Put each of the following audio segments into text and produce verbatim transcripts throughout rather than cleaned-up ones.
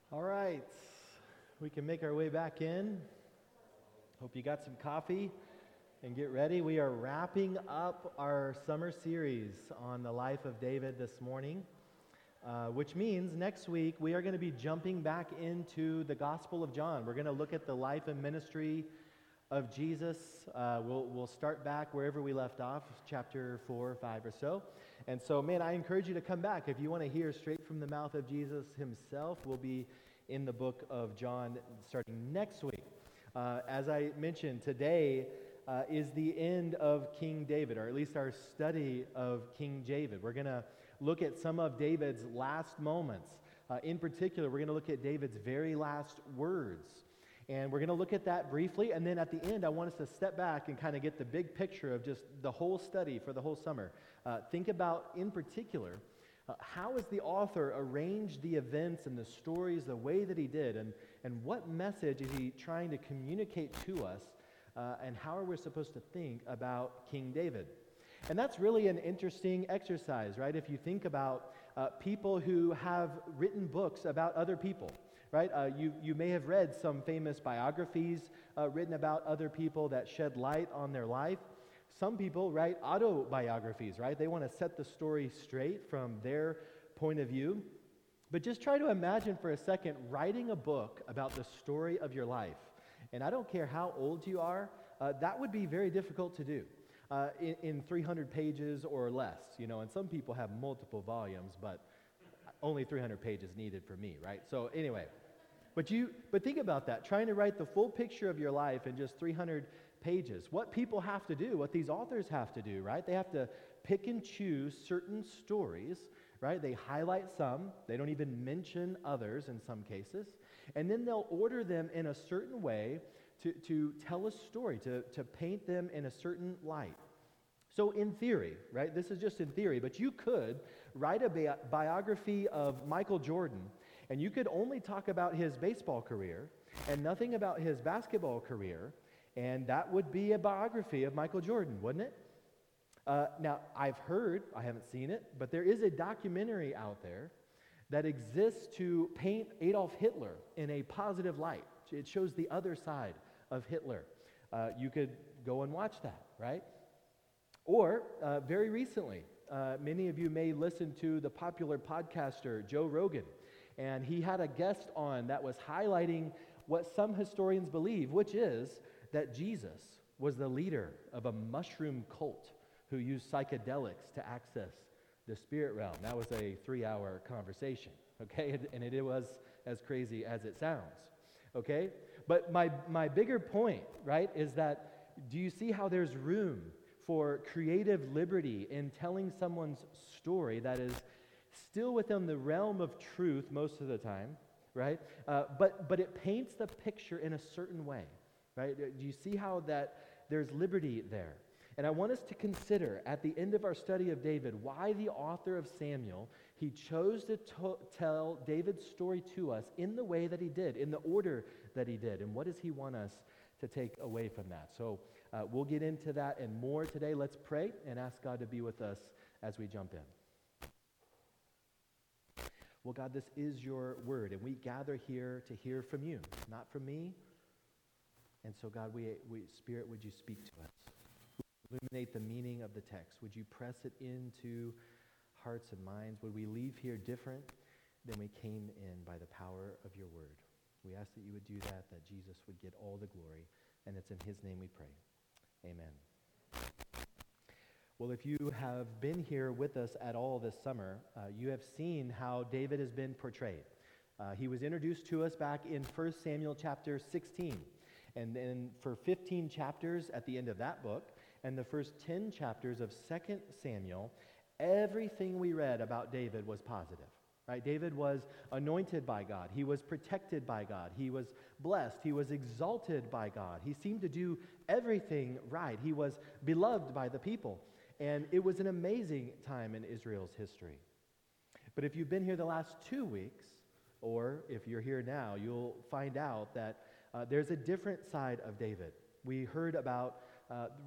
All right, we can make our way back in. Hope you got some coffee and get ready. We are wrapping up our summer series on the life of David this morning, uh, which means next week we are going to be jumping back into the Gospel of John. We're going to look at the life and ministry of Jesus. Uh, we'll, we'll start back wherever we left off, chapter four or five or so. And so, man, I encourage you to come back. If you want to hear straight from the mouth of Jesus himself, we'll be in the book of John starting next week. Uh, as I mentioned, today uh, is the end of King David, or at least our study of King David. We're going to look at some of David's last moments. Uh, in particular, we're going to look at David's very last words. And we're going to look at that briefly, and then at the end, I want us to step back and kind of get the big picture of just the whole study for the whole summer. Uh, think about, in particular, uh, how has the author arranged the events and the stories the way that he did, and, and what message is he trying to communicate to us, uh, and how are we supposed to think about King David? And that's really an interesting exercise, right? If you think about uh, people who have written books about other people, right? Uh, you, you may have read some famous biographies uh, written about other people that shed light on their life. Some people write autobiographies, right? They want to set the story straight from their point of view. But just try to imagine for a second writing a book about the story of your life. And I don't care how old you are, uh, that would be very difficult to do uh, in, in three hundred pages or less. You know, and some people have multiple volumes, but only three hundred pages needed for me, right? So anyway, but you, but think about that, trying to write the full picture of your life in just three hundred pages. What people have to do, what these authors have to do, right? They have to pick and choose certain stories, right? They highlight some, they don't even mention others in some cases, and then they'll order them in a certain way to, to tell a story, to, to paint them in a certain light. So in theory, right, this is just in theory, but you could write a bi- biography of Michael Jordan, and you could only talk about his baseball career and nothing about his basketball career, and that would be a biography of Michael Jordan, wouldn't it? Uh, now, I've heard, I haven't seen it, but there is a documentary out there that exists to paint Adolf Hitler in a positive light. It shows the other side of Hitler. Uh, you could go and watch that, right? Or, uh, very recently, uh, many of you may listen to the popular podcaster Joe Rogan, and he had a guest on that was highlighting what some historians believe, which is that Jesus was the leader of a mushroom cult who used psychedelics to access the spirit realm. That was a three-hour conversation, okay? And it was as crazy as it sounds, okay? But my, my bigger point, right, is that do you see how there's room for creative liberty in telling someone's story that is still within the realm of truth most of the time, right? Uh, but but it paints the picture in a certain way, right? Do you see how that there's liberty there? And I want us to consider at the end of our study of David why the author of Samuel, he chose to to- tell David's story to us in the way that he did, in the order that he did, and what does he want us to take away from that? So uh, we'll get into that and more today. Let's pray and ask God to be with us as we jump in. Well, God, this is your word, and we gather here to hear from you, not from me. And so, God, we, we Spirit, would you speak to us? Illuminate the meaning of the text. Would you press it into hearts and minds? Would we leave here different than we came in by the power of your word? We ask that you would do that, that Jesus would get all the glory, and it's in his name we pray. Amen. Well, if you have been here with us at all this summer, uh, you have seen how David has been portrayed. Uh, he was introduced to us back in First Samuel chapter sixteen. And then for fifteen chapters at the end of that book, and the first ten chapters of Second Samuel, everything we read about David was positive. Right? David was anointed by God. He was protected by God. He was blessed. He was exalted by God. He seemed to do everything right. He was beloved by the people. And it was an amazing time in Israel's history. But if you've been here the last two weeks, or if you're here now, you'll find out that uh, there's a different side of David. We heard about uh,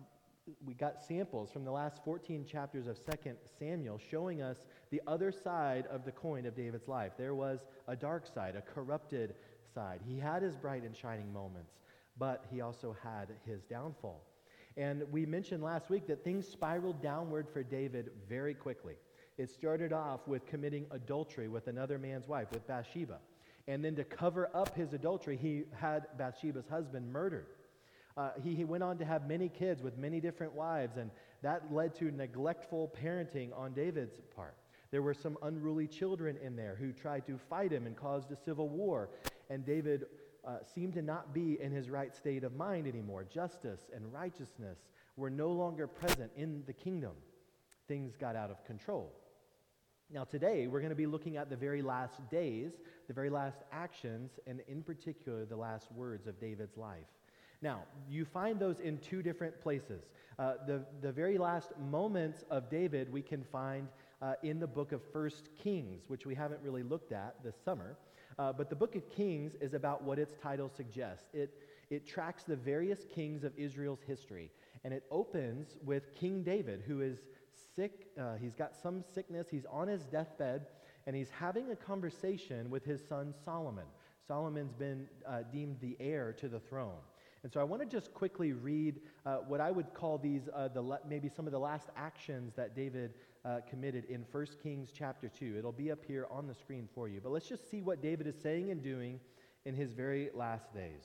we got samples from the last fourteen chapters of Second Samuel showing us the other side of the coin of David's life. There was a dark side, a corrupted side. He had his bright and shining moments, but he also had his downfall. And we mentioned last week that things spiraled downward for David very quickly. It started off with committing adultery with another man's wife, with Bathsheba. And then to cover up his adultery, he had Bathsheba's husband murdered. Uh, he, he went on to have many kids with many different wives, and that led to neglectful parenting on David's part. There were some unruly children in there who tried to fight him and caused a civil war, and David uh, seemed to not be in his right state of mind anymore. Justice and righteousness were no longer present in the kingdom. Things got out of control. Now today, we're going to be looking at the very last days, the very last actions, and in particular, the last words of David's life. Now, you find those in two different places. Uh, the, the very last moments of David we can find uh, in the book of First Kings, which we haven't really looked at this summer. Uh, but the book of Kings is about what its title suggests. It, it tracks the various kings of Israel's history. And it opens with King David, who is sick. Uh, he's got some sickness. He's on his deathbed, and he's having a conversation with his son Solomon. Solomon's been uh, deemed the heir to the throne. And so I want to just quickly read uh, what I would call these, uh, the le- maybe some of the last actions that David uh, committed in First Kings chapter two. It'll be up here on the screen for you. But let's just see what David is saying and doing in his very last days.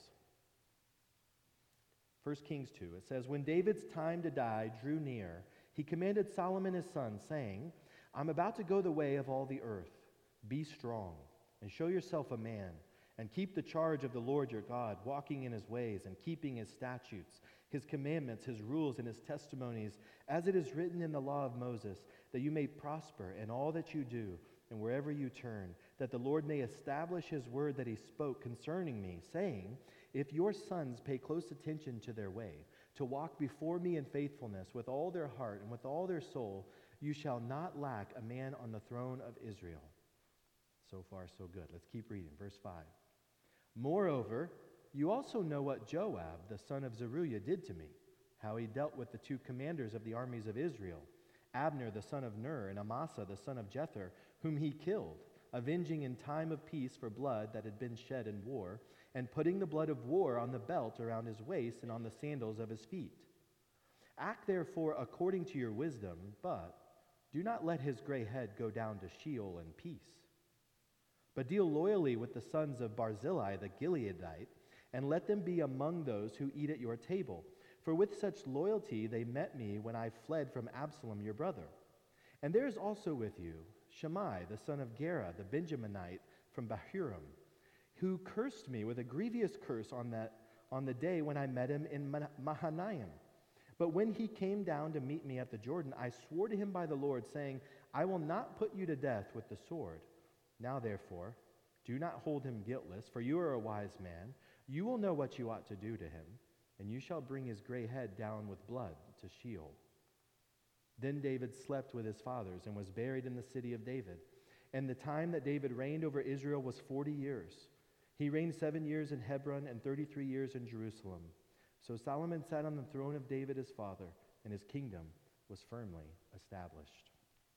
First Kings two, it says, "When David's time to die drew near, he commanded Solomon his son, saying, 'I'm about to go the way of all the earth. Be strong, and show yourself a man, and keep the charge of the Lord your God, walking in his ways and keeping his statutes, his commandments, his rules, and his testimonies, as it is written in the law of Moses, that you may prosper in all that you do and wherever you turn, that the Lord may establish his word that he spoke concerning me, saying, if your sons pay close attention to their way, to walk before me in faithfulness with all their heart and with all their soul, you shall not lack a man on the throne of Israel.'" So far, so good. Let's keep reading. Verse five. "Moreover, you also know what Joab, the son of Zeruiah, did to me, how he dealt with the two commanders of the armies of Israel, Abner the son of Ner and Amasa the son of Jether, whom he killed, avenging in time of peace for blood that had been shed in war, and putting the blood of war on the belt around his waist and on the sandals of his feet. Act therefore according to your wisdom, but do not let his gray head go down to Sheol in peace. But deal loyally with the sons of Barzillai the Gileadite, and let them be among those who eat at your table. For with such loyalty they met me when I fled from Absalom your brother. And there is also with you Shimei the son of Gera the Benjaminite from Bahurim, who cursed me with a grievous curse on that on the day when I met him in Mahanaim. But when he came down to meet me at the Jordan, I swore to him by the Lord, saying, I will not put you to death with the sword. Now therefore, do not hold him guiltless, for you are a wise man. You will know what you ought to do to him, and you shall bring his gray head down with blood to Sheol. Then David slept with his fathers and was buried in the city of David. And the time that David reigned over Israel was forty years. He reigned seven years in Hebron and thirty-three years in Jerusalem. So Solomon sat on the throne of David his father, and his kingdom was firmly established.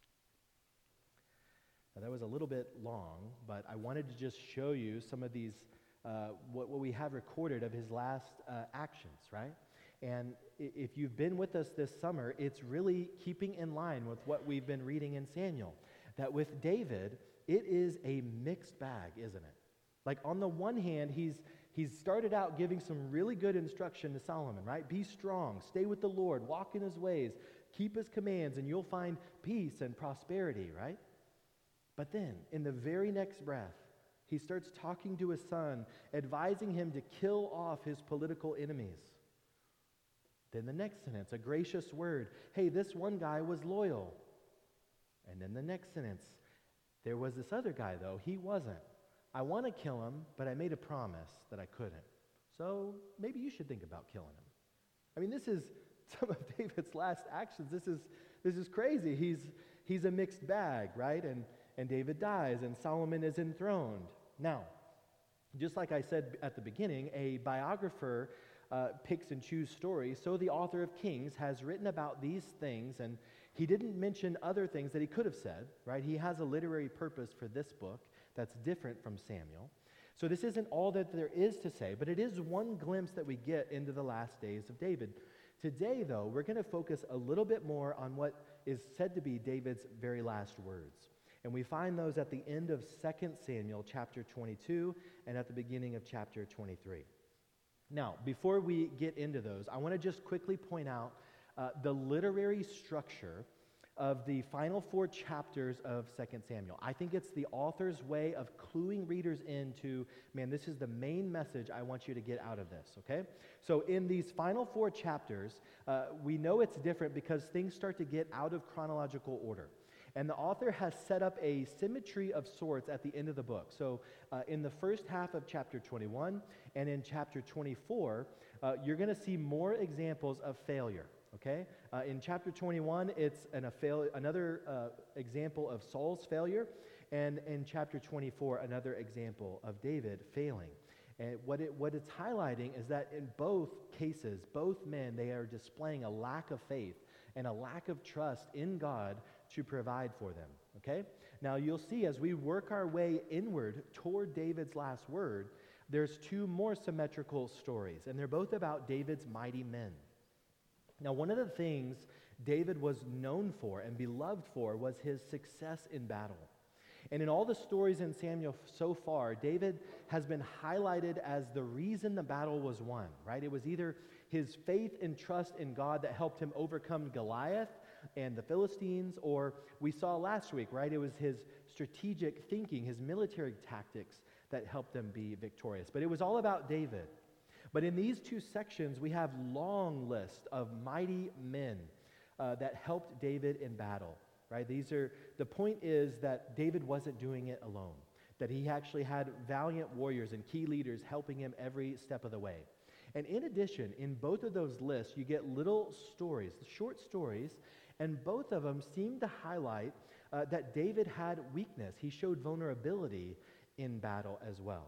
Now that was a little bit long, but I wanted to just show you some of these, uh, what, what we have recorded of his last uh, actions, right? And if you've been with us this summer, it's really keeping in line with what we've been reading in Samuel. That with David, it is a mixed bag, isn't it? Like on the one hand, he's he's started out giving some really good instruction to Solomon, right? Be strong, stay with the Lord, walk in his ways, keep his commands, and you'll find peace and prosperity, right? But then, in the very next breath, he starts talking to his son, advising him to kill off his political enemies. Then the next sentence, a gracious word. Hey, this one guy was loyal. And then the next sentence, there was this other guy, though. He wasn't. I want to kill him, but I made a promise that I couldn't. So maybe you should think about killing him. I mean, this is some of David's last actions. This is this is crazy. He's he's a mixed bag, right? And and David dies, and Solomon is enthroned. Now, just like I said at the beginning, a biographer uh, picks and chooses stories, so the author of Kings has written about these things, and he didn't mention other things that he could have said, right? He has a literary purpose for this book that's different from Samuel. So this isn't all that there is to say, but it is one glimpse that we get into the last days of David. Today, though, we're going to focus a little bit more on what is said to be David's very last words. And we find those at the end of Second Samuel chapter twenty-two and at the beginning of chapter twenty-three. Now, before we get into those, I want to just quickly point out uh, the literary structure of the final four chapters of Second Samuel. I think it's the author's way of cluing readers into, man, this is the main message I want you to get out of this, okay? So in these final four chapters, uh, we know it's different because things start to get out of chronological order. And the author has set up a symmetry of sorts at the end of the book. So uh, in the first half of chapter twenty-one and in chapter twenty-four, uh, you're going to see more examples of failure. Okay, uh, in chapter twenty-one, it's an, a fail, another uh, example of Saul's failure, and in chapter twenty-four, another example of David failing. And what it what it's highlighting is that in both cases, both men, they are displaying a lack of faith and a lack of trust in God to provide for them. Okay, now you'll see as we work our way inward toward David's last word, there's two more symmetrical stories, and they're both about David's mighty men. Now, one of the things David was known for and beloved for was his success in battle. And in all the stories in Samuel so far, David has been highlighted as the reason the battle was won, right? It was either his faith and trust in God that helped him overcome Goliath and the Philistines, or we saw last week, right? It was his strategic thinking, his military tactics that helped them be victorious. But it was all about David. But in these two sections, we have long lists of mighty men uh, that helped David in battle, right? These are, the point is that David wasn't doing it alone, that he actually had valiant warriors and key leaders helping him every step of the way. And in addition, in both of those lists, you get little stories, short stories, and both of them seem to highlight uh, that David had weakness. He showed vulnerability in battle as well.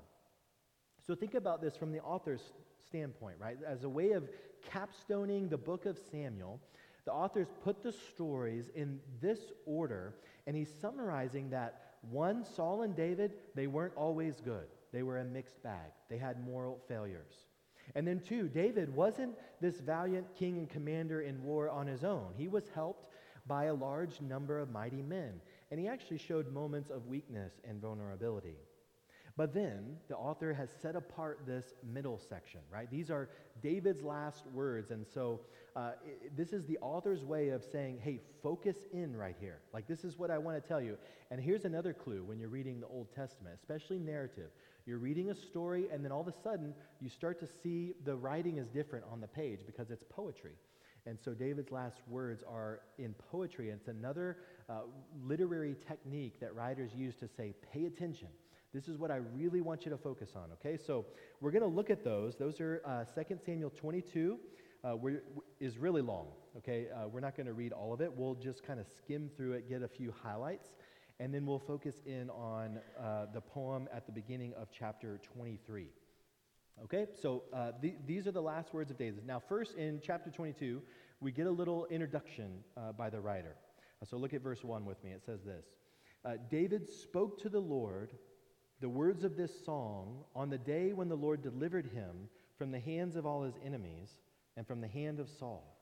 So think about this from the author's standpoint, right? As a way of capstoning the book of Samuel, the authors put the stories in this order, and he's summarizing that, one, Saul and David, they weren't always good. They were a mixed bag. They had moral failures. And then two, David wasn't this valiant king and commander in war on his own. He was helped by a large number of mighty men, and he actually showed moments of weakness and vulnerability. But then the author has set apart this middle section, right? These are David's last words, and so uh, it, this is the author's way of saying, hey, focus in right here. Like, this is what I want to tell you. And here's another clue when you're reading the Old Testament, especially narrative. You're reading a story, and then all of a sudden, you start to see the writing is different on the page because it's poetry. And so David's last words are in poetry, and it's another uh, literary technique that writers use to say, pay attention. This is what I really want you to focus on, okay? So we're going to look at those. Those are uh, Second Samuel twenty-two, uh, we're, is really long, okay? Uh, we're not going to read all of it. We'll just kind of skim through it, get a few highlights, and then we'll focus in on uh, the poem at the beginning of chapter twenty-three. Okay, so uh, th- these are the last words of David. Now, first in chapter twenty-two, we get a little introduction uh, by the writer. Uh, so look at verse one with me. It says this, uh, David spoke to the Lord the words of this song on the day when the Lord delivered him from the hands of all his enemies and from the hand of Saul.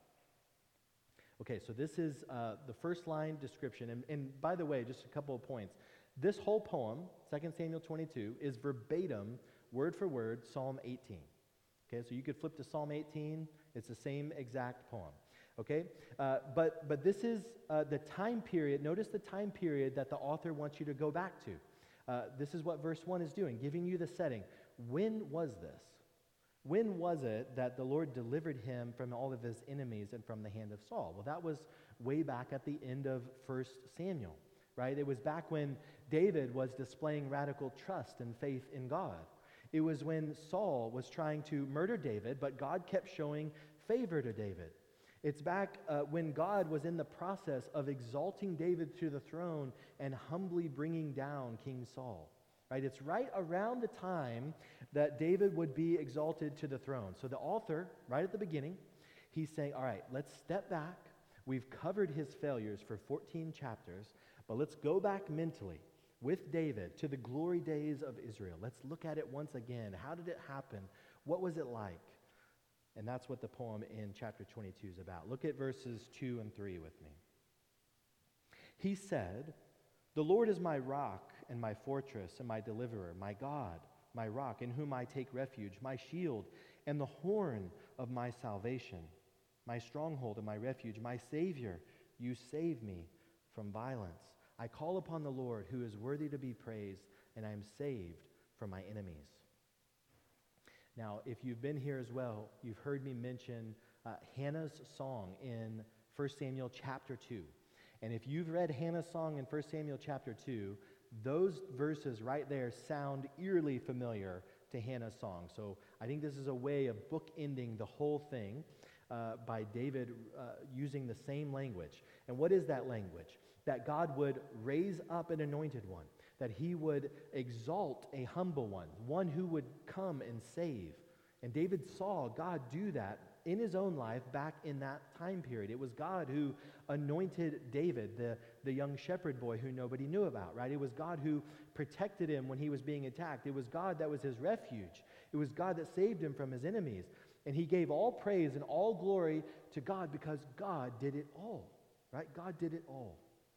Okay, so this is uh, the first line description. And, and by the way, just a couple of points. This whole poem, Second Samuel twenty-two, is verbatim, word for word, Psalm eighteen. Okay, so you could flip to Psalm eighteen. It's the same exact poem. Okay, uh, but, but this is uh, the time period. Notice the time period that the author wants you to go back to. Uh, this is what verse one is doing, giving you the setting. When was this? When was it that the Lord delivered him from all of his enemies and from the hand of Saul? Well, that was way back at the end of First Samuel, right? It was back when David was displaying radical trust and faith in God. It was when Saul was trying to murder David, but God kept showing favor to David. It's back uh, when God was in the process of exalting David to the throne and humbly bringing down King Saul. right? It's right around the time that David would be exalted to the throne. So the author, right at the beginning, he's saying, all right, let's step back. We've covered his failures for fourteen chapters, but let's go back mentally with David to the glory days of Israel. Let's look at it once again. How did it happen? What was it like? And that's what the poem in chapter twenty-two is about. Look at verses two and three with me. He said, "The Lord is my rock and my fortress and my deliverer, my God, my rock, in whom I take refuge, my shield and the horn of my salvation, my stronghold and my refuge, my Savior, you save me from violence. I call upon the Lord, who is worthy to be praised, and I am saved from my enemies." Now, if you've been here as well, you've heard me mention uh, Hannah's song in First Samuel chapter two. And if you've read Hannah's song in First Samuel chapter two, those verses right there sound eerily familiar to Hannah's song. So I think this is a way of bookending the whole thing uh, by David uh, using the same language. And what is that language? That God would raise up an anointed one, that he would exalt a humble one, one who would come and save. And David saw God do that in his own life back in that time period. It was God who anointed David, the, the young shepherd boy who nobody knew about, right? It was God who protected him when he was being attacked. It was God that was his refuge. It was God that saved him from his enemies. And he gave all praise and all glory to God because God did it all, right? God did it all.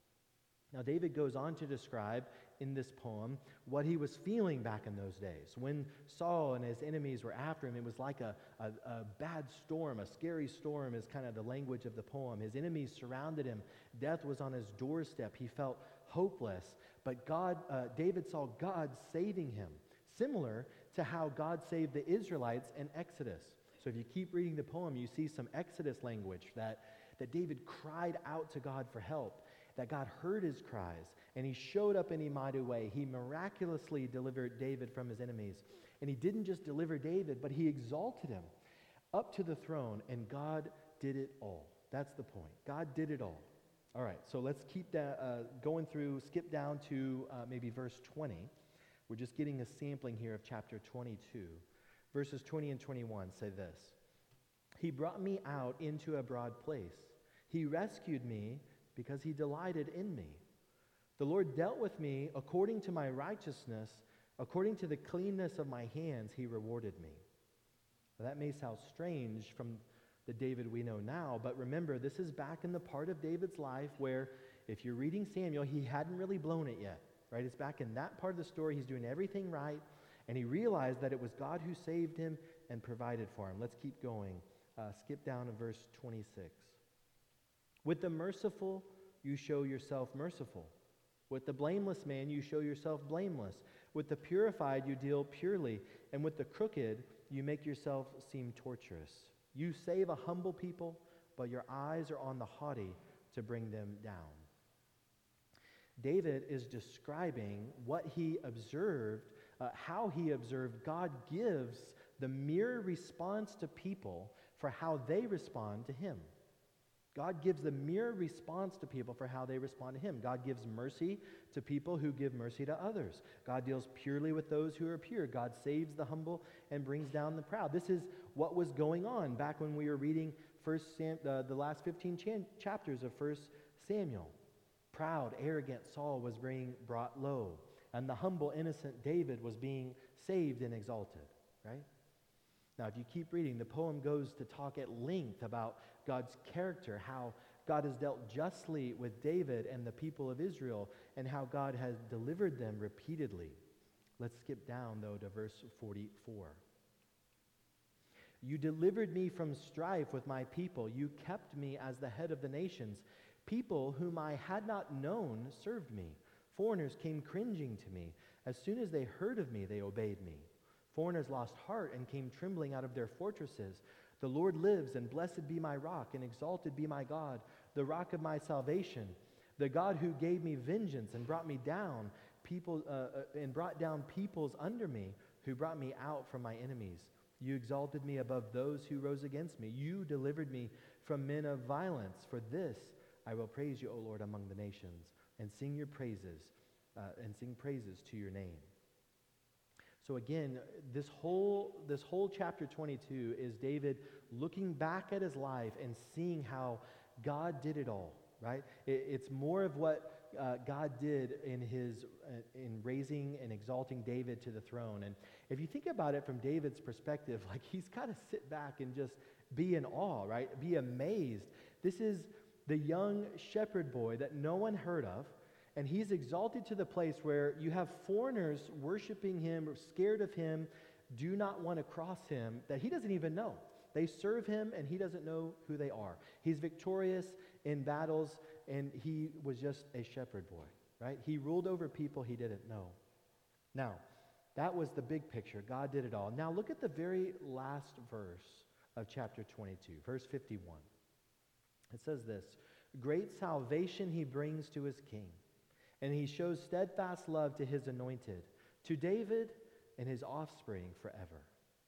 Now, David goes on to describe in this poem what he was feeling back in those days. When Saul and his enemies were after him, it was like a, a, a bad storm, a scary storm is kind of the language of the poem. His enemies surrounded him. Death was on his doorstep. He felt hopeless. But God, uh, David saw God saving him, similar to how God saved the Israelites in Exodus. So if you keep reading the poem, you see some Exodus language that, that David cried out to God for help, that God heard his cries, and he showed up in a mighty way. He miraculously delivered David from his enemies. And he didn't just deliver David, but he exalted him up to the throne, and God did it all. That's the point. God did it all. All right, so let's keep that, uh, going through, skip down to uh, maybe verse twenty. We're just getting a sampling here of chapter twenty-two. Verses twenty and twenty-one say this: "He brought me out into a broad place. He rescued me because he delighted in me. The Lord dealt with me according to my righteousness, according to the cleanness of my hands, he rewarded me." Now, that may sound strange from the David we know now, but remember, this is back in the part of David's life where, if you're reading Samuel, he hadn't really blown it yet, right? It's back in that part of the story. He's doing everything right, and he realized that it was God who saved him and provided for him. Let's keep going. Uh, skip down to verse twenty-six. "With the merciful, you show yourself merciful. With the blameless man, you show yourself blameless. With the purified, you deal purely. And with the crooked, you make yourself seem torturous. You save a humble people, but your eyes are on the haughty to bring them down." David is describing what he observed, uh, how he observed God gives the mirror response to people for how they respond to him. God gives the mirror response to people for how they respond to him. God gives mercy to people who give mercy to others. God deals purely with those who are pure. God saves the humble and brings down the proud. This is what was going on back when we were reading First Sam, uh, the last fifteen chan- chapters of First Samuel. Proud, arrogant Saul was being brought low, and the humble, innocent David was being saved and exalted, right? Now, if you keep reading, the poem goes to talk at length about God's character, how God has dealt justly with David and the people of Israel, and how God has delivered them repeatedly. Let's skip down, though, to verse forty-four. "You delivered me from strife with my people. You kept me as the head of the nations. People whom I had not known served me. Foreigners came cringing to me. As soon as they heard of me, they obeyed me. Foreigners lost heart and came trembling out of their fortresses. The Lord lives, and blessed be my rock, and exalted be my God, the rock of my salvation, the God who gave me vengeance and brought me down, people uh, and brought down peoples under me, who brought me out from my enemies. You exalted me above those who rose against me. You delivered me from men of violence. For this I will praise you, O Lord, among the nations, and sing your praises, uh, and sing praises to your name." So again, this whole, this whole chapter twenty-two is David looking back at his life and seeing how God did it all, right? It, it's more of what uh, God did in his uh, in raising and exalting David to the throne. And if you think about it from David's perspective, like he's got to sit back and just be in awe, right? Be amazed. This is the young shepherd boy that no one heard of, and he's exalted to the place where you have foreigners worshiping him, or scared of him, do not want to cross him, that he doesn't even know. They serve him, and he doesn't know who they are. He's victorious in battles, and he was just a shepherd boy, right? He ruled over people he didn't know. Now, that was the big picture. God did it all. Now, look at the very last verse of chapter twenty-two, verse fifty-one. It says this, "Great salvation he brings to his king, and he shows steadfast love to his anointed, to David and his offspring forever."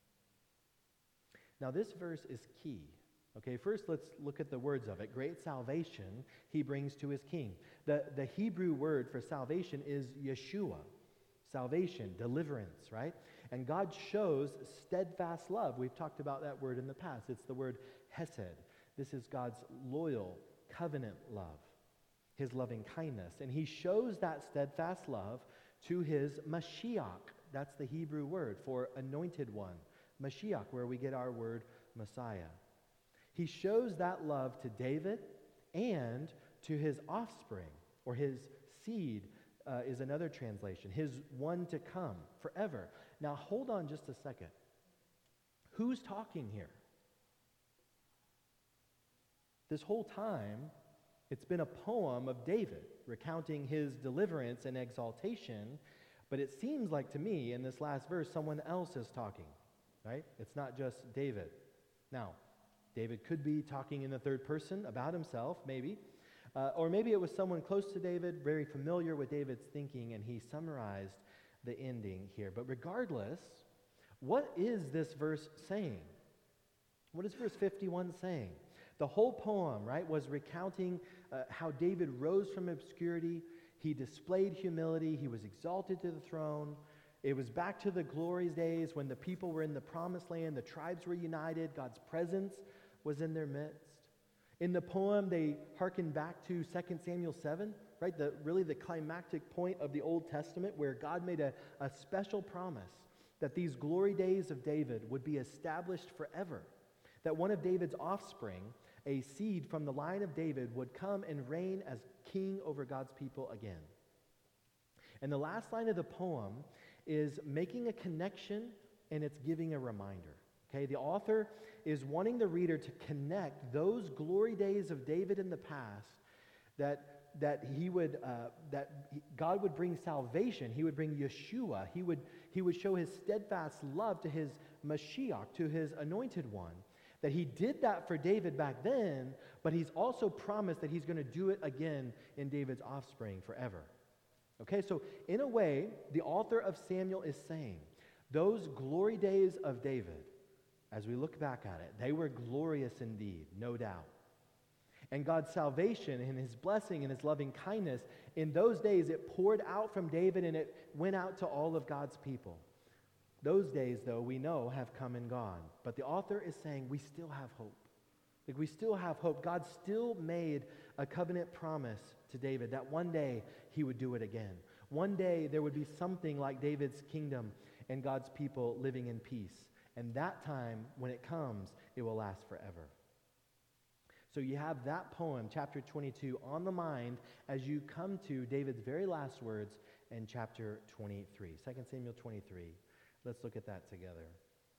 Now, this verse is key. Okay, first let's look at the words of it. Great salvation he brings to his king. The, the Hebrew word for salvation is Yeshua. Salvation, deliverance, right? And God shows steadfast love. We've talked about that word in the past. It's the word hesed. This is God's loyal, covenant love, his loving kindness. And he shows that steadfast love to his Mashiach. That's the Hebrew word for anointed one. Mashiach, where we get our word Messiah. He shows that love to David and to his offspring, or his seed uh, is another translation, his one to come forever. Now hold on just a second. Who's talking here? This whole time, it's been a poem of David recounting his deliverance and exaltation, but it seems like to me in this last verse someone else is talking, right? It's not just David. Now, David could be talking in the third person about himself, maybe. Uh, or maybe it was someone close to David, very familiar with David's thinking, and he summarized the ending here. But regardless, what is this verse saying? What is verse fifty-one saying? The whole poem, right, was recounting uh, how David rose from obscurity. He displayed humility. He was exalted to the throne. It was back to the glory days when the people were in the promised land. The tribes were united. God's presence was in their midst. In the poem, they hearken back to Second Samuel seven, right? The, really the climactic point of the Old Testament where God made a, a special promise that these glory days of David would be established forever. That one of David's offspring, a seed from the line of David, would come and reign as king over God's people again. And the last line of the poem is making a connection, and it's giving a reminder. Okay, the author is wanting the reader to connect those glory days of David in the past, that that he would uh, that he, God would bring salvation. He would bring Yeshua. He would he would show his steadfast love to his Mashiach, to his anointed one. That he did that for David back then, but he's also promised that he's going to do it again in David's offspring forever. Okay, so in a way, the author of Samuel is saying, those glory days of David, as we look back at it, they were glorious indeed, no doubt. And God's salvation and his blessing and his loving kindness, in those days it poured out from David and it went out to all of God's people. Those days, though, we know have come and gone. But the author is saying we still have hope. Like we still have hope. God still made a covenant promise to David that one day he would do it again. One day there would be something like David's kingdom and God's people living in peace. And that time, when it comes, it will last forever. So you have that poem, chapter twenty-two, on the mind as you come to David's very last words in chapter twenty-three, Second Samuel twenty-three. Let's look at that together.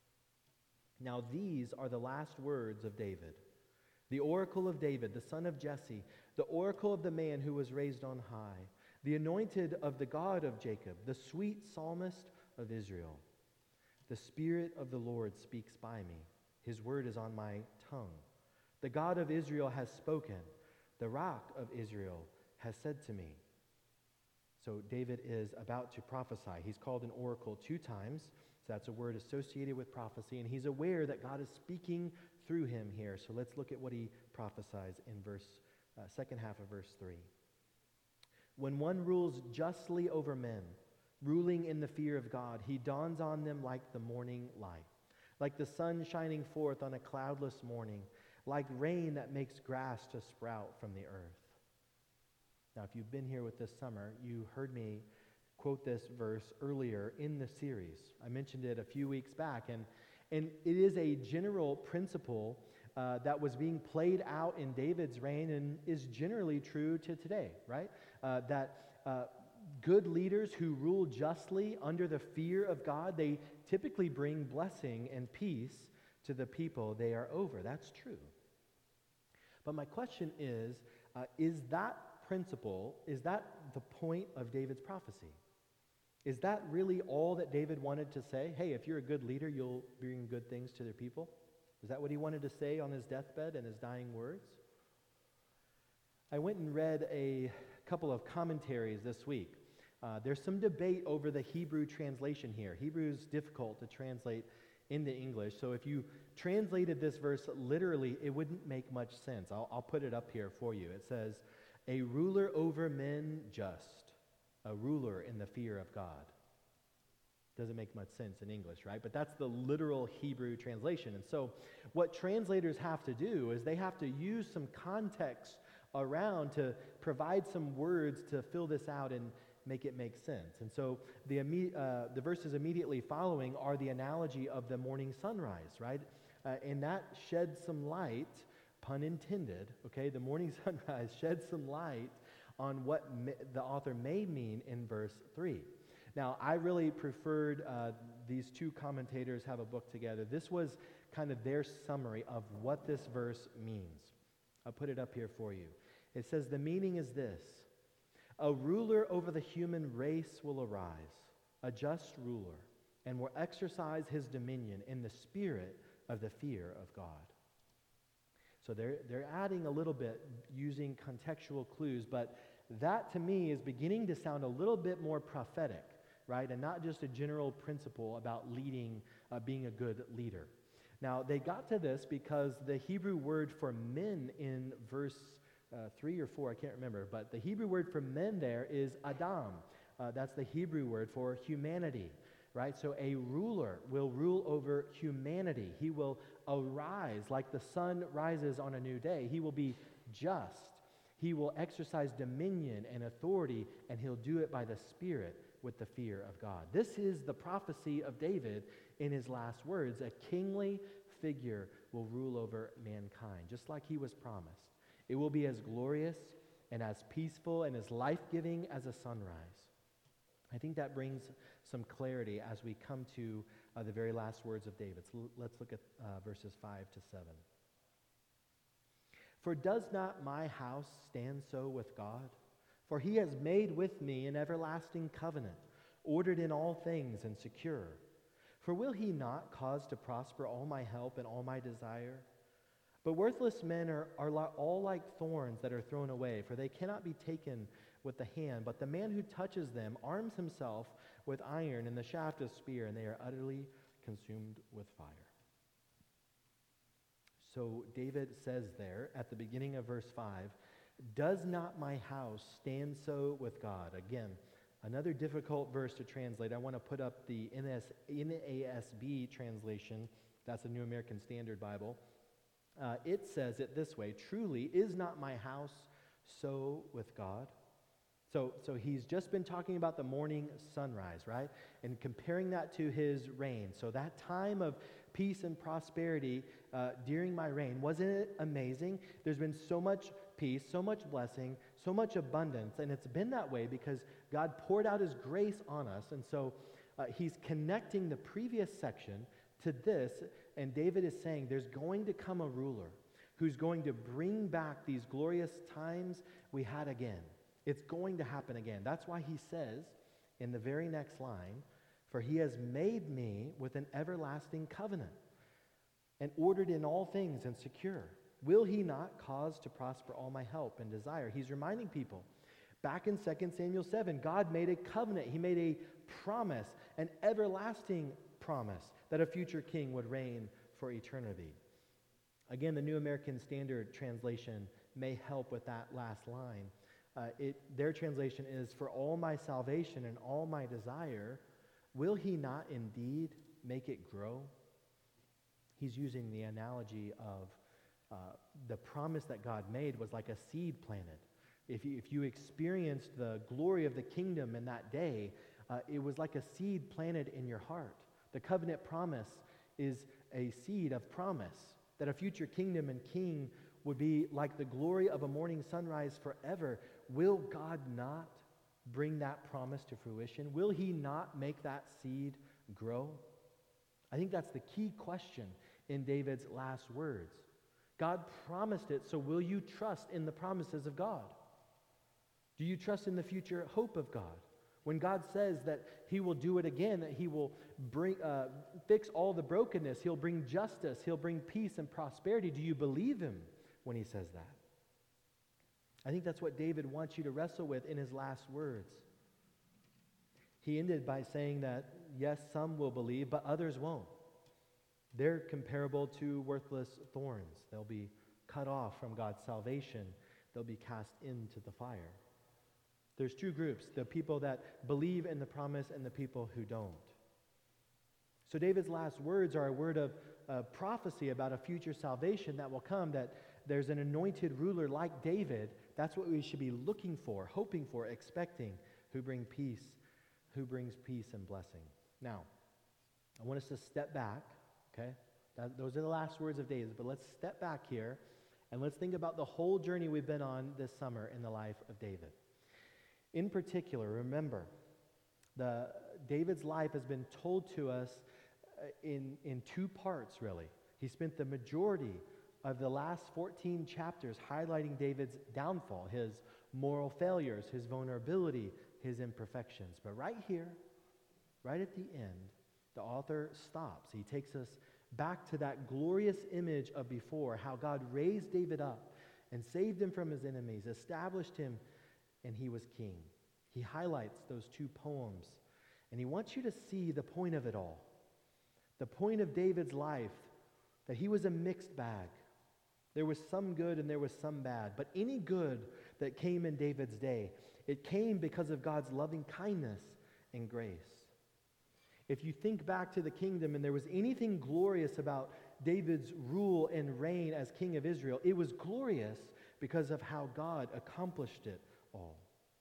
Now these are the last words of David, the oracle of David, the son of Jesse, the oracle of the man who was raised on high, the anointed of the God of Jacob, the sweet psalmist of Israel. The Spirit of the Lord speaks by me. His word is on my tongue. The God of Israel has spoken. The rock of Israel has said to me. So David is about to prophesy. He's called an oracle two times. So that's a word associated with prophecy. And he's aware that God is speaking through him here. So let's look at what he prophesies in verse, uh, second half of verse three. When one rules justly over men, ruling in the fear of God. He dawns on them like the morning light, like the sun shining forth on a cloudless morning, like rain that makes grass to sprout from the earth. Now, if you've been here with this summer, you heard me quote this verse earlier in the series. I mentioned it a few weeks back, and, and it is a general principle uh, that was being played out in David's reign and is generally true to today, right? Uh, that uh, good leaders who rule justly under the fear of God, they typically bring blessing and peace to the people they are over. That's true. But my question is, uh, is that principle, is that the point of David's prophecy? Is that really all that David wanted to say? Hey, if you're a good leader, you'll bring good things to the people? Is that what he wanted to say on his deathbed and his dying words? I went and read a couple of commentaries this week. Uh, there's some debate over the Hebrew translation here. Hebrew is difficult to translate into English, so if you translated this verse literally, it wouldn't make much sense. I'll, I'll put it up here for you. It says, "A ruler over men just, a ruler in the fear of God." Doesn't make much sense in English, right? But that's the literal Hebrew translation. And so what translators have to do is they have to use some context around to provide some words to fill this out and make it make sense. And so the uh, the verses immediately following are the analogy of the morning sunrise, right? Uh, and that sheds some light, pun intended, okay? The morning sunrise sheds some light on what ma- the author may mean in verse three. Now, I really preferred, uh, these two commentators have a book together. This was kind of their summary of what this verse means. I'll put it up here for you. It says, the meaning is this: a ruler over the human race will arise, a just ruler, and will exercise his dominion in the spirit of the fear of God. So they're, they're adding a little bit using contextual clues, but that to me is beginning to sound a little bit more prophetic, right? And not just a general principle about leading, uh, being a good leader. Now, they got to this because the Hebrew word for men in verse uh, three or four, I can't remember, but the Hebrew word for men there is Adam. Uh, that's the Hebrew word for humanity, right? So a ruler will rule over humanity. He will arise like the sun rises on a new day. He will be just. He will exercise dominion and authority, and he'll do it by the Spirit with the fear of God. This is the prophecy of David in his last words. A kingly figure will rule over mankind, just like he was promised. It will be as glorious and as peaceful and as life-giving as a sunrise. I think that brings some clarity as we come to uh, the very last words of David. So l- let's look at uh, verses five to seven. For does not my house stand so with God? For he has made with me an everlasting covenant, ordered in all things and secure. For will he not cause to prosper all my help and all my desire? But worthless men are, are li- all like thorns that are thrown away, for they cannot be taken with the hand. But the man who touches them arms himself with iron and the shaft of spear, and they are utterly consumed with fire. So David says there at the beginning of verse five, does not my house stand so with God? Again, another difficult verse to translate. I want to put up the N A S B translation. That's the New American Standard Bible. Uh, it says it this way: truly, is not my house so with God? So, so he's just been talking about the morning sunrise, right? And comparing that to his reign. So that time of peace and prosperity uh, during my reign, wasn't it amazing? There's been so much peace, so much blessing, so much abundance, and it's been that way because God poured out his grace on us. And so uh, he's connecting the previous section to this, and David is saying there's going to come a ruler who's going to bring back these glorious times we had again. It's going to happen again. That's why he says in the very next line, for he has made me with an everlasting covenant and ordered in all things and secure. Will he not cause to prosper all my help and desire? He's reminding people. Back in Second Samuel seven, God made a covenant. He made a promise, an everlasting promise that a future king would reign for eternity. Again, the New American Standard Translation may help with that last line. Uh, it, their translation is, for all my salvation and all my desire, will he not indeed make it grow? He's using the analogy of uh, the promise that God made was like a seed planted. If you, if you experienced the glory of the kingdom in that day, uh, it was like a seed planted in your heart. The covenant promise is a seed of promise that a future kingdom and king would be like the glory of a morning sunrise forever. Will God not bring that promise to fruition? Will he not make that seed grow? I think that's the key question in David's last words. God promised it, so will you trust in the promises of God? Do you trust in the future hope of God? When God says that he will do it again, that he will bring, uh, fix all the brokenness, he'll bring justice, he'll bring peace and prosperity, do you believe him when he says that? I think that's what David wants you to wrestle with in his last words. He ended by saying that, yes, some will believe, but others won't. They're comparable to worthless thorns. They'll be cut off from God's salvation. They'll be cast into the fire. There's two groups, the people that believe in the promise and the people who don't. So David's last words are a word of uh, prophecy about a future salvation that will come, that there's an anointed ruler like David. That's what we should be looking for, hoping for, expecting, who bring peace, who brings peace and blessing. Now, I want us to step back, okay? That, those are the last words of David, but let's step back here and let's think about the whole journey we've been on this summer in the life of David. In particular, remember, the David's life has been told to us uh, in, in two parts, really. He spent the majority of the last fourteen chapters highlighting David's downfall, his moral failures, his vulnerability, his imperfections. But right here, right at the end, the author stops. He takes us back to that glorious image of before, how God raised David up and saved him from his enemies, established him, and he was king. He highlights those two poems, and he wants you to see the point of it all. The point of David's life, that he was a mixed bag. There was some good and there was some bad, but any good that came in David's day, it came because of God's loving kindness and grace. If you think back to the kingdom and there was anything glorious about David's rule and reign as king of Israel, it was glorious because of how God accomplished it all.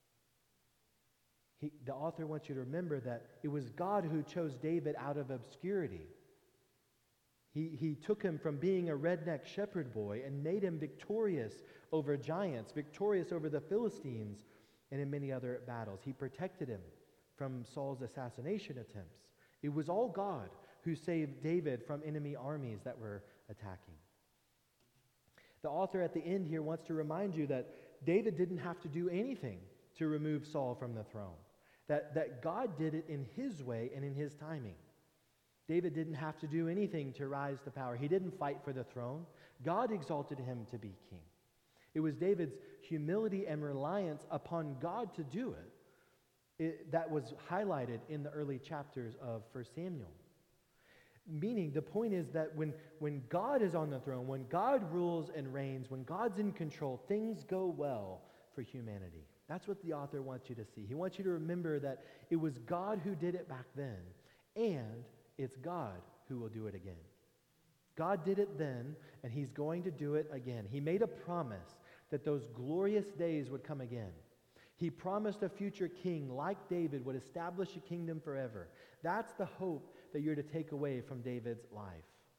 He, the author wants you to remember that it was God who chose David out of obscurity. He, he took him from being a redneck shepherd boy and made him victorious over giants, victorious over the Philistines, and in many other battles. He protected him from Saul's assassination attempts. It was all God who saved David from enemy armies that were attacking. The author at the end here wants to remind you that David didn't have to do anything to remove Saul from the throne. That, that God did it in his way and in his timing. David didn't have to do anything to rise to power. He didn't fight for the throne. God exalted him to be king. It was David's humility and reliance upon God to do it, it that was highlighted in the early chapters of First Samuel. Meaning, the point is that when, when God is on the throne, when God rules and reigns, when God's in control, things go well for humanity. That's what the author wants you to see. He wants you to remember that it was God who did it back then, and it's God who will do it again. God did it then, and he's going to do it again. He made a promise that those glorious days would come again. He promised a future king like David would establish a kingdom forever. That's the hope that you're to take away from David's life.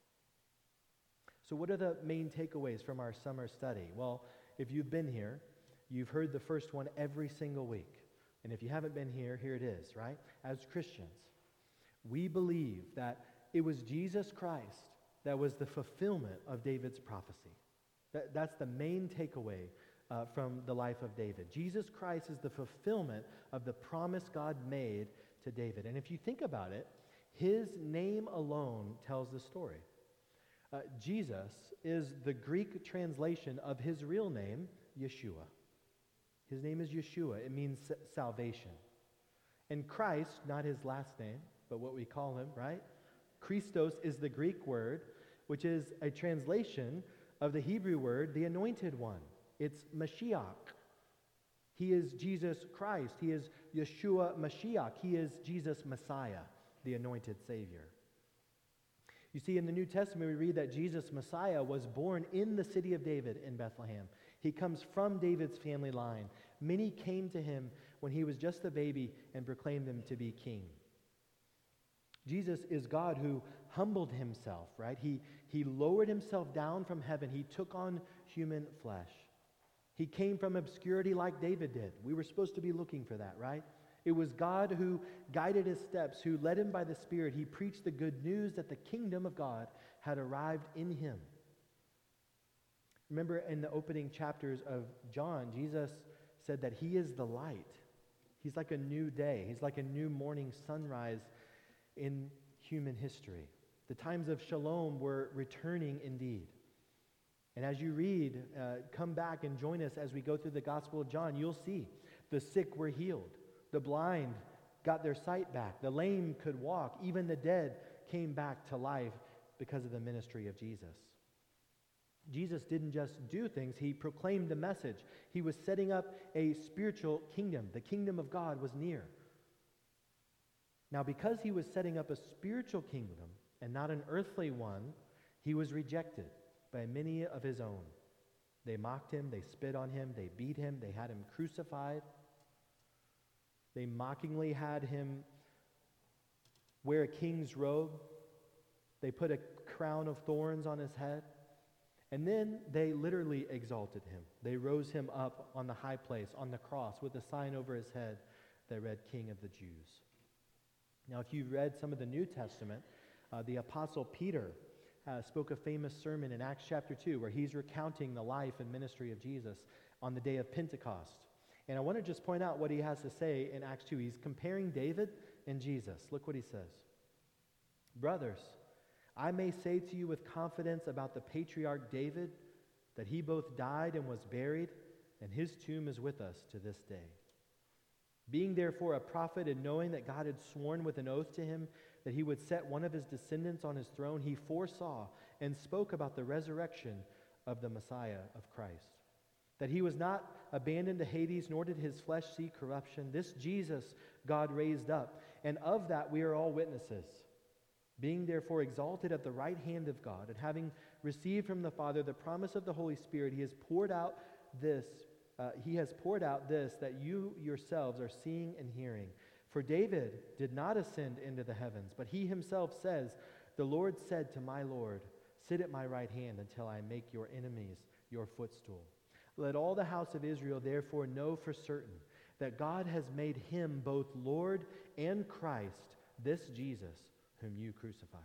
So what are the main takeaways from our summer study? Well, if you've been here, you've heard the first one every single week. And if you haven't been here, here it is, right? As Christians, we believe that it was Jesus Christ that was the fulfillment of David's prophecy. That, that's the main takeaway uh, from the life of David. Jesus Christ is the fulfillment of the promise God made to David. And if you think about it, his name alone tells the story. Uh, Jesus is the Greek translation of his real name, Yeshua. His name is Yeshua. It means salvation. And Christ, not his last name, but what we call him, right? Christos is the Greek word, which is a translation of the Hebrew word, the anointed one. It's Mashiach. He is Jesus Christ. He is Yeshua Mashiach. He is Jesus Messiah, the anointed Savior. You see, in the New Testament, we read that Jesus Messiah was born in the city of David in Bethlehem. He comes from David's family line. Many came to him when he was just a baby and proclaimed him to be king. Jesus is God who humbled himself, right? He, he lowered himself down from heaven. He took on human flesh. He came from obscurity like David did. We were supposed to be looking for that, right? It was God who guided his steps, who led him by the Spirit. He preached the good news that the kingdom of God had arrived in him. Remember in the opening chapters of John, Jesus said that he is the light. He's like a new day. He's like a new morning sunrise in human history. The times of shalom were returning indeed. And as you read, uh, come back and join us as we go through the Gospel of John, you'll see the sick were healed. The blind got their sight back. The lame could walk. Even the dead came back to life because of the ministry of Jesus. Jesus didn't just do things, he proclaimed the message. He was setting up a spiritual kingdom. The kingdom of God was near. Now, because he was setting up a spiritual kingdom and not an earthly one, he was rejected by many of his own. They mocked him, they spit on him, they beat him, they had him crucified. They mockingly had him wear a king's robe. They put a crown of thorns on his head. And then they literally exalted him. They rose him up on the high place, on the cross, with a sign over his head that read, King of the Jews. Now, if you've read some of the New Testament, uh, the Apostle Peter uh, spoke a famous sermon in Acts chapter two, where he's recounting the life and ministry of Jesus on the day of Pentecost. And I want to just point out what he has to say in Acts two. He's comparing David and Jesus. Look what he says. Brothers, I may say to you with confidence about the patriarch David that he both died and was buried, and his tomb is with us to this day. Being therefore a prophet and knowing that God had sworn with an oath to him that he would set one of his descendants on his throne, he foresaw and spoke about the resurrection of the Messiah of Christ. That he was not abandoned to Hades, nor did his flesh see corruption. This Jesus God raised up, and of that we are all witnesses. Being therefore exalted at the right hand of God, and having received from the Father the promise of the Holy Spirit, he has poured out this, uh, he has poured out this that you yourselves are seeing and hearing. For David did not ascend into the heavens, but he himself says, the Lord said to my Lord, sit at my right hand until I make your enemies your footstool. Let all the house of Israel therefore know for certain that God has made him both Lord and Christ, this Jesus whom you crucified.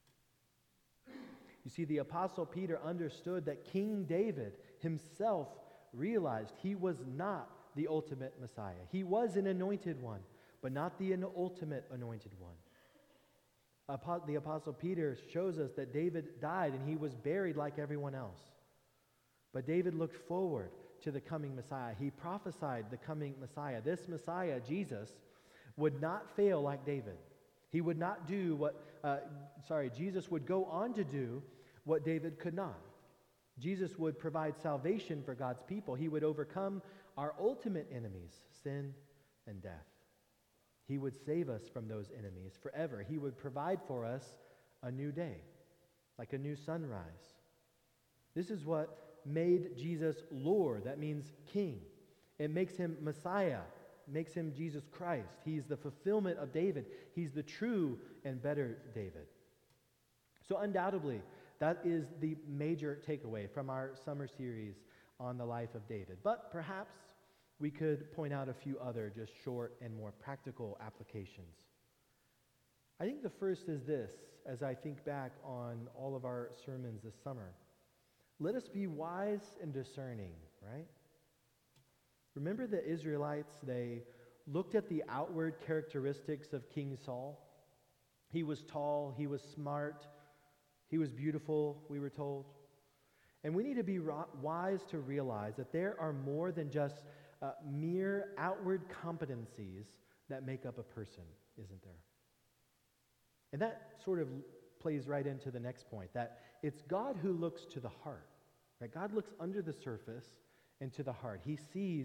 You see, the Apostle Peter understood that King David himself realized he was not the ultimate Messiah. He was an anointed one, but not the ultimate anointed one. The Apostle Peter shows us that David died and he was buried like everyone else. But David looked forward to the coming Messiah. He prophesied the coming Messiah. This Messiah, Jesus, would not fail like David. He would not do what, uh, sorry, Jesus would go on to do what David could not. Jesus would provide salvation for God's people. He would overcome our ultimate enemies, sin and death. He would save us from those enemies forever. He would provide for us a new day, like a new sunrise. This is what made Jesus Lord. That means king. It makes him Messiah. Makes him Jesus Christ. He's the fulfillment of David. He's the true and better David. So undoubtedly, that is the major takeaway from our summer series on the life of David. But perhaps we could point out a few other just short and more practical applications. I think the first is this, as I think back on all of our sermons this summer. Let us be wise and discerning, right? Remember the Israelites, they looked at the outward characteristics of King Saul. He was tall, he was smart, he was beautiful, we were told. And we need to be wise to realize that there are more than just uh, mere outward competencies that make up a person, isn't there? And that sort of plays right into the next point, that it's God who looks to the heart. Right? God looks under the surface and to the heart. He sees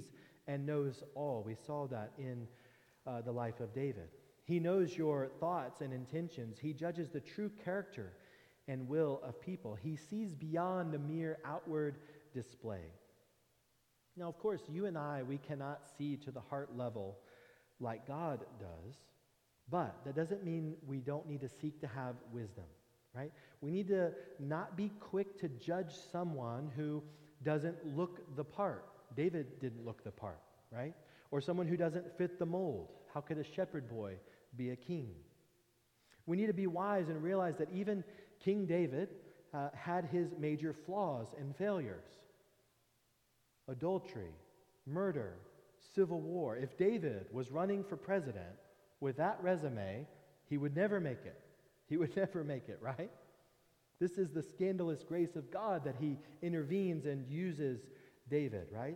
and knows all. We saw that in uh, the life of David. He knows your thoughts and intentions. He judges the true character and will of people. He sees beyond the mere outward display. Now, of course, you and I, we cannot see to the heart level like God does, but that doesn't mean we don't need to seek to have wisdom, right? We need to not be quick to judge someone who doesn't look the part. David didn't look the part, right? Or someone who doesn't fit the mold. How could a shepherd boy be a king? We need to be wise and realize that even King David uh, had his major flaws and failures. Adultery, murder, civil war. If David was running for president with that resume, he would never make it. He would never make it, right? This is the scandalous grace of God that he intervenes and uses David, right?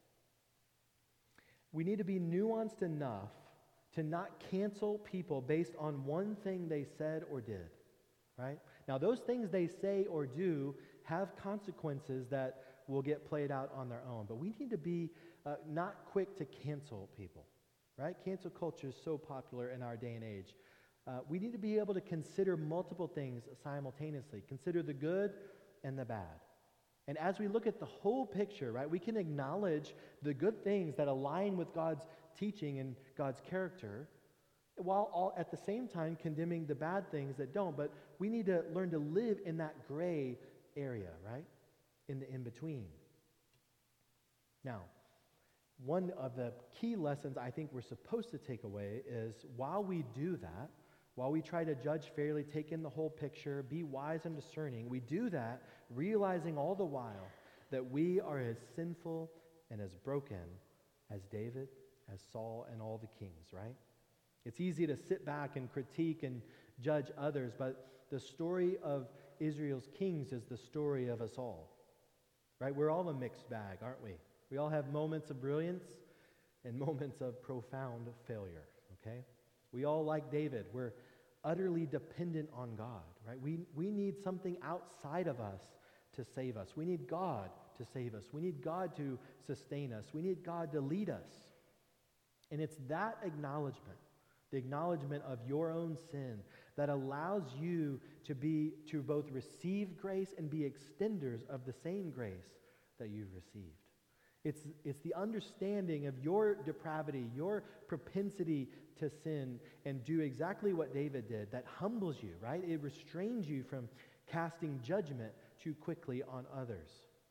We need to be nuanced enough to not cancel people based on one thing they said or did, right? Now, those things they say or do have consequences that will get played out on their own. But we need to be uh, not quick to cancel people, right? Cancel culture is so popular in our day and age. Uh, we need to be able to consider multiple things simultaneously. Consider the good and the bad. And as we look at the whole picture, right, we can acknowledge the good things that align with God's teaching and God's character, while all at the same time condemning the bad things that don't. But we need to learn to live in that gray area, right? In the in-between. Now, one of the key lessons I think we're supposed to take away is while we do that, while we try to judge fairly, take in the whole picture, be wise and discerning, we do that realizing all the while that we are as sinful and as broken as David, as Saul, and all the kings, right? It's easy to sit back and critique and judge others, but the story of Israel's kings is the story of us all, right? We're all a mixed bag, aren't we? We all have moments of brilliance and moments of profound failure, okay? We all, like David, we're utterly dependent on God, right? We, we need something outside of us to save us. We need God to save us. We need God to sustain us. We need God to lead us. And it's that acknowledgement, the acknowledgement of your own sin, that allows you to be to both receive grace and be extenders of the same grace that you've received. It's, it's the understanding of your depravity, your propensity to sin and do exactly what David did that humbles you, right? It restrains you from casting judgment too quickly on others.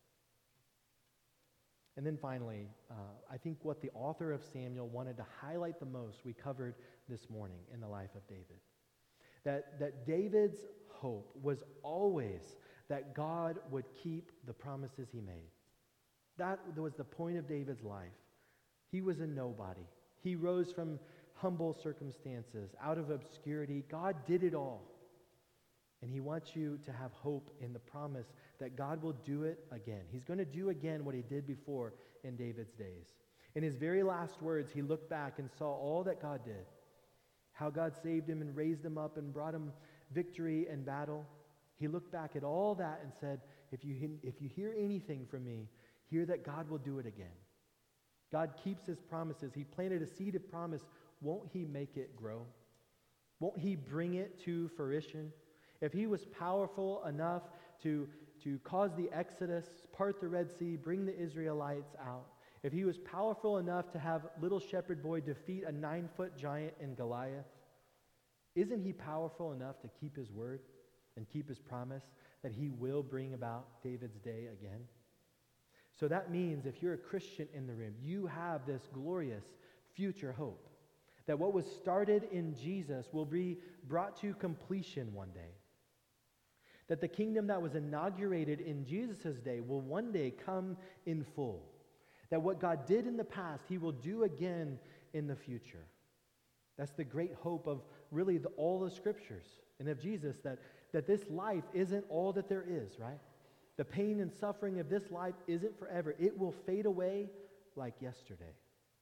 And then finally, uh, I think what the author of Samuel wanted to highlight the most, we covered this morning in the life of David. That, that David's hope was always that God would keep the promises he made. That was the point of David's life. He was a nobody. He rose from humble circumstances, out of obscurity. God did it all. And he wants you to have hope in the promise that God will do it again. He's going to do again what he did before in David's days. In his very last words, he looked back and saw all that God did. How God saved him and raised him up and brought him victory in battle. He looked back at all that and said, if you, if you hear anything from me, hear that God will do it again. God keeps his promises. He planted a seed of promise. Won't he make it grow? Won't he bring it to fruition? If he was powerful enough to, to cause the Exodus, part the Red Sea, bring the Israelites out, if he was powerful enough to have little shepherd boy defeat a nine-foot giant in Goliath, isn't he powerful enough to keep his word and keep his promise that he will bring about David's day again? So that means if you're a Christian in the room, you have this glorious future hope that what was started in Jesus will be brought to completion one day. That the kingdom that was inaugurated in Jesus' day will one day come in full. That what God did in the past, he will do again in the future. That's the great hope of really the, all the scriptures and of Jesus, that, that this life isn't all that there is, right? The pain and suffering of this life isn't forever. It will fade away like yesterday.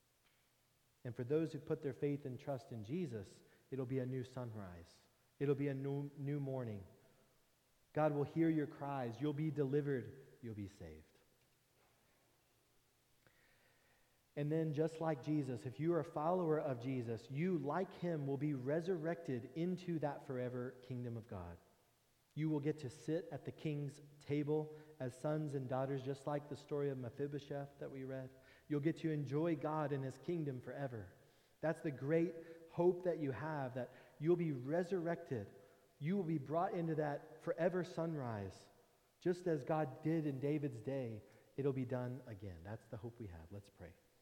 And for those who put their faith and trust in Jesus, it'll be a new sunrise. It'll be a new, new morning. God will hear your cries. You'll be delivered. You'll be saved. And then just like Jesus, if you are a follower of Jesus, you, like him, will be resurrected into that forever kingdom of God. You will get to sit at the king's table as sons and daughters, just like the story of Mephibosheth that we read. You'll get to enjoy God and his kingdom forever. That's the great hope that you have, that you'll be resurrected. You will be brought into that forever sunrise. Just as God did in David's day, it'll be done again. That's the hope we have. Let's pray.